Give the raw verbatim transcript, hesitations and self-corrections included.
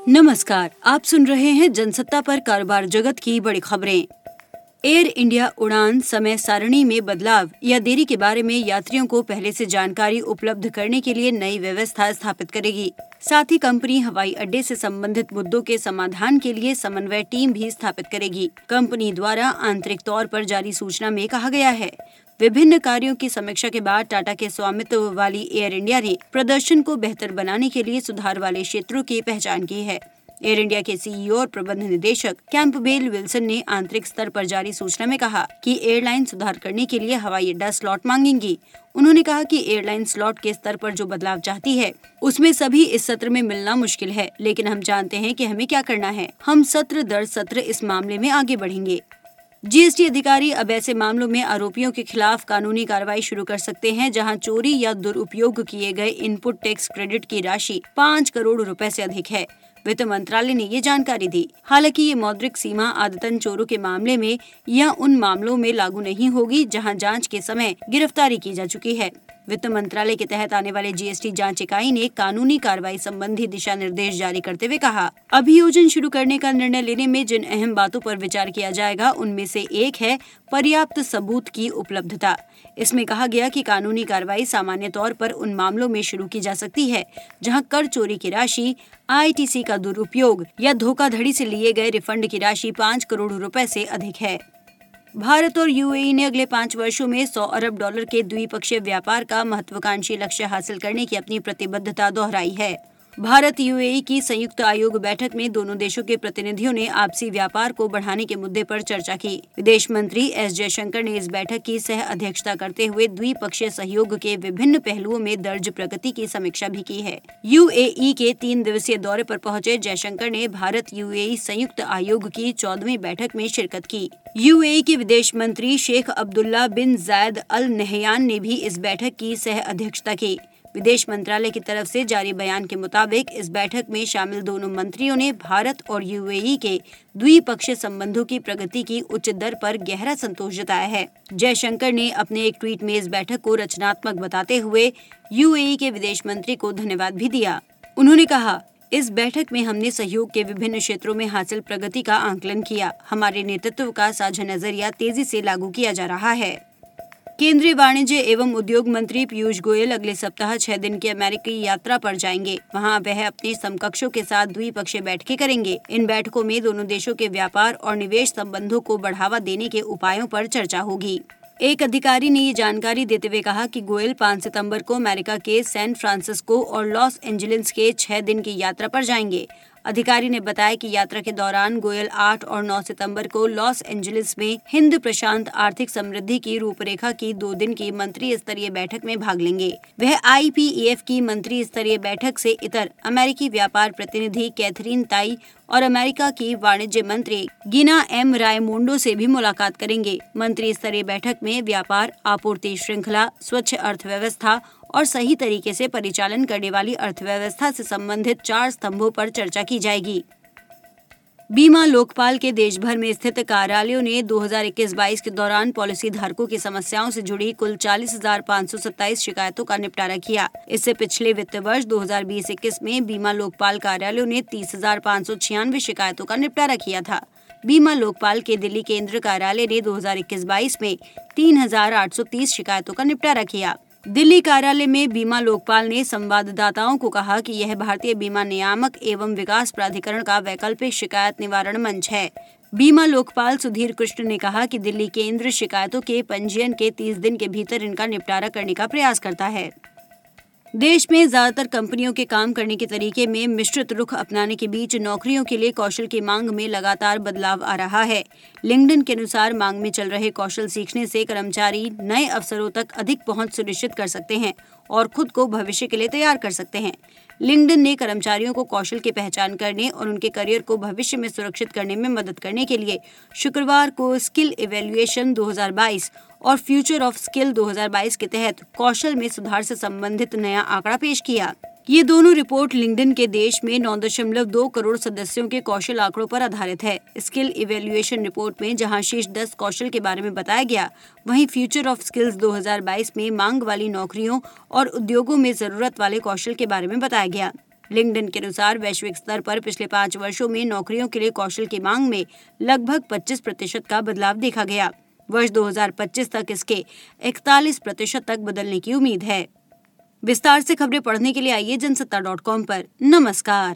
नमस्कार, आप सुन रहे हैं जनसत्ता पर कारोबार जगत की बड़ी खबरें। एयर इंडिया उड़ान समय सारणी में बदलाव या देरी के बारे में यात्रियों को पहले से जानकारी उपलब्ध करने के लिए नई व्यवस्था स्थापित करेगी। साथ ही कंपनी हवाई अड्डे से संबंधित मुद्दों के समाधान के लिए समन्वय टीम भी स्थापित करेगी। कंपनी द्वारा आंतरिक तौर पर जारी सूचना में कहा गया है, विभिन्न कार्यों की समीक्षा के बाद टाटा के स्वामित्व वाली एयर इंडिया ने प्रदर्शन को बेहतर बनाने के लिए सुधार वाले क्षेत्रों की पहचान की है। एयर इंडिया के सीईओ और प्रबंध निदेशक कैंपबेल विल्सन ने आंतरिक स्तर पर जारी सूचना में कहा कि एयरलाइन सुधार करने के लिए हवाई अड्डा स्लॉट मांगेंगी। उन्होंने कहा कि एयरलाइन स्लॉट के स्तर पर जो बदलाव चाहती है उसमें सभी इस सत्र में मिलना मुश्किल है, लेकिन हम जानते हैं कि हमें क्या करना है। हम सत्र दर सत्र इस मामले में आगे बढ़ेंगे। जीएसटी अधिकारी अब ऐसे मामलों में आरोपियों के खिलाफ कानूनी कार्रवाई शुरू कर सकते हैं जहां चोरी या दुरुपयोग किए गए इनपुट टैक्स क्रेडिट की राशि पाँच करोड़ रुपए से अधिक है। वित्त मंत्रालय ने ये जानकारी दी। हालांकि ये मौद्रिक सीमा आदतन चोरों के मामले में या उन मामलों में लागू नहीं होगी जहां जांच के समय गिरफ्तारी की जा चुकी है। वित्त मंत्रालय के तहत आने वाले जीएसटी जांच इकाई ने कानूनी कार्रवाई संबंधी दिशा निर्देश जारी करते हुए कहा, अभियोजन शुरू करने का निर्णय लेने में जिन अहम बातों पर विचार किया जाएगा उनमें से एक है पर्याप्त सबूत की उपलब्धता। इसमें कहा गया कि कानूनी कार्रवाई सामान्य तौर पर उन मामलों में शुरू की जा सकती है जहां कर चोरी की राशि, आईटीसी का दुरुपयोग या धोखाधड़ी से लिए गए रिफंड की राशि पाँच करोड़ रुपए से अधिक है। भारत और यूएई ने अगले पाँच वर्षों में सौ अरब डॉलर के द्विपक्षीय व्यापार का महत्वाकांक्षी लक्ष्य हासिल करने की अपनी प्रतिबद्धता दोहराई है। भारत यूएई की संयुक्त आयोग बैठक में दोनों देशों के प्रतिनिधियों ने आपसी व्यापार को बढ़ाने के मुद्दे पर चर्चा की। विदेश मंत्री एस जयशंकर ने इस बैठक की सह अध्यक्षता करते हुए द्विपक्षीय सहयोग के विभिन्न पहलुओं में दर्ज प्रगति की समीक्षा भी की है। यूएई के तीन दिवसीय दौरे पर पहुंचे जयशंकर ने भारत यूएई संयुक्त आयोग की चौदहवीं बैठक में शिरकत की। यूएई के विदेश मंत्री शेख अब्दुल्ला बिन जायद अल नहयान ने भी इस बैठक की सह अध्यक्षता की। विदेश मंत्रालय की तरफ से जारी बयान के मुताबिक इस बैठक में शामिल दोनों मंत्रियों ने भारत और यूएई के द्विपक्षीय संबंधों की प्रगति की उच्च दर पर गहरा संतोष जताया है। जयशंकर ने अपने एक ट्वीट में इस बैठक को रचनात्मक बताते हुए यूएई के विदेश मंत्री को धन्यवाद भी दिया। उन्होंने कहा, इस बैठक में हमने सहयोग के विभिन्न क्षेत्रों में हासिल प्रगति का आंकलन किया। हमारे नेतृत्व का साझा नजरिया तेजी से लागू किया जा रहा है। केंद्रीय वाणिज्य एवं उद्योग मंत्री पीयूष गोयल अगले सप्ताह छह दिन की अमेरिकी यात्रा पर जाएंगे। वहां वह अपने समकक्षों के साथ द्विपक्षीय बैठकें करेंगे। इन बैठकों में दोनों देशों के व्यापार और निवेश संबंधों को बढ़ावा देने के उपायों पर चर्चा होगी। एक अधिकारी ने ये जानकारी देते हुए कहा कि गोयल पाँच सितंबर को अमेरिका के सैन फ्रांसिस्को और लॉस एंजलिस के छह दिन की यात्रा पर जाएंगे। अधिकारी ने बताया कि यात्रा के दौरान गोयल आठ और नौ सितंबर को लॉस एंजलिस में हिंद प्रशांत आर्थिक समृद्धि की रूपरेखा की दो दिन की मंत्री स्तरीय बैठक में भाग लेंगे। वह आईपीईएफ की मंत्री स्तरीय बैठक से इतर अमेरिकी व्यापार प्रतिनिधि कैथरीन ताई और अमेरिका की वाणिज्य मंत्री गिना एम रायमोंडो से भी मुलाकात करेंगे। मंत्री स्तरीय बैठक में व्यापार, आपूर्ति श्रृंखला, स्वच्छ अर्थव्यवस्था और सही तरीके से परिचालन करने वाली अर्थव्यवस्था से संबंधित चार स्तंभों पर चर्चा की जाएगी। बीमा लोकपाल के देश भर में स्थित कार्यालयों ने दो हज़ार इक्कीस बाईस के दौरान पॉलिसी धारकों की समस्याओं से जुड़ी कुल चालीस हजार पाँच सौ सत्ताईस शिकायतों का निपटारा किया। इससे पिछले वित्त वर्ष दो हज़ार बीस इक्कीस में बीमा लोकपाल कार्यालयों ने तीस हजार पाँच सौ छियानवे शिकायतों का निपटारा किया था। बीमा लोकपाल के दिल्ली केंद्र कार्यालय ने दो हज़ार इक्कीस बाईस में तीन हजार आठ सौ तीस शिकायतों का निपटारा किया। दिल्ली कार्यालय में बीमा लोकपाल ने संवाददाताओं को कहा कि यह भारतीय बीमा नियामक एवं विकास प्राधिकरण का वैकल्पिक शिकायत निवारण मंच है। बीमा लोकपाल सुधीर कृष्ण ने कहा कि दिल्ली केंद्र शिकायतों के पंजीयन के तीस दिन के भीतर इनका निपटारा करने का प्रयास करता है। देश में ज्यादातर कंपनियों के काम करने के तरीके में मिश्रित रुख अपनाने के बीच नौकरियों के लिए कौशल की मांग में लगातार बदलाव आ रहा है। लिंक्डइन के अनुसार मांग में चल रहे कौशल सीखने से कर्मचारी नए अवसरों तक अधिक पहुंच सुनिश्चित कर सकते हैं और खुद को भविष्य के लिए तैयार कर सकते हैं। लिंक्डइन ने कर्मचारियों को कौशल की पहचान करने और उनके करियर को भविष्य में सुरक्षित करने में मदद करने के लिए शुक्रवार को स्किल इवैल्यूएशन दो हज़ार बाईस और फ्यूचर ऑफ स्किल दो हज़ार बाईस के तहत कौशल में सुधार से संबंधित नया आंकड़ा पेश किया। ये दोनों रिपोर्ट लिंक्डइन के देश में नौ दशमलव दो करोड़ सदस्यों के कौशल आंकड़ों पर आधारित है। स्किल इवैल्यूएशन रिपोर्ट में जहां शीर्ष दस कौशल के बारे में बताया गया, वहीं फ्यूचर ऑफ स्किल्स दो हज़ार बाईस में मांग वाली नौकरियों और उद्योगों में जरूरत वाले कौशल के बारे में बताया गया। लिंक्डइन के अनुसार वैश्विक स्तर पर पिछले पाँच वर्षों में नौकरियों के लिए कौशल की मांग में लगभग पच्चीस प्रतिशत का बदलाव देखा गया। वर्ष दो हज़ार पच्चीस तक इसके इकतालीस प्रतिशत तक बदलने की उम्मीद है। विस्तार से खबरें पढ़ने के लिए आइए जनसत्ता डॉट कॉम पर। नमस्कार।